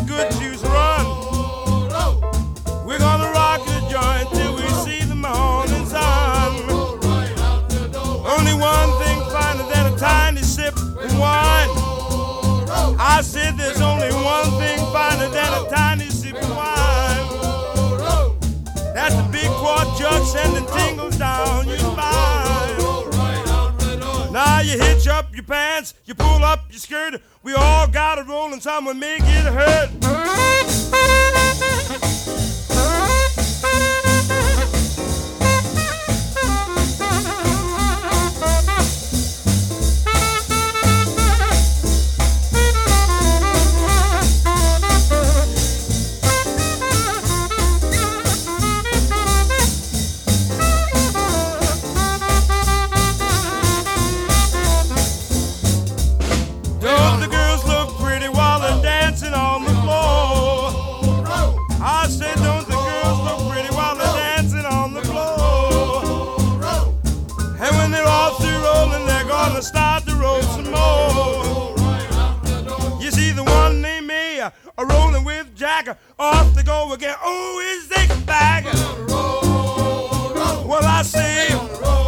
that good juice run. We're gonna rock the joint till we see the morning sun. Only one thing finer than a tiny sip of wine. I said there's only one thing finer than a tiny sip of wine. That's a big quart jug sending tingles down your spine. Now you hitch up your pants, you pull up your skirt. We all gotta roll and someone may get hurt. Start to roll some more. You see the one named me a rolling with Jack, off to go again. Oh, is they back? Well, I say.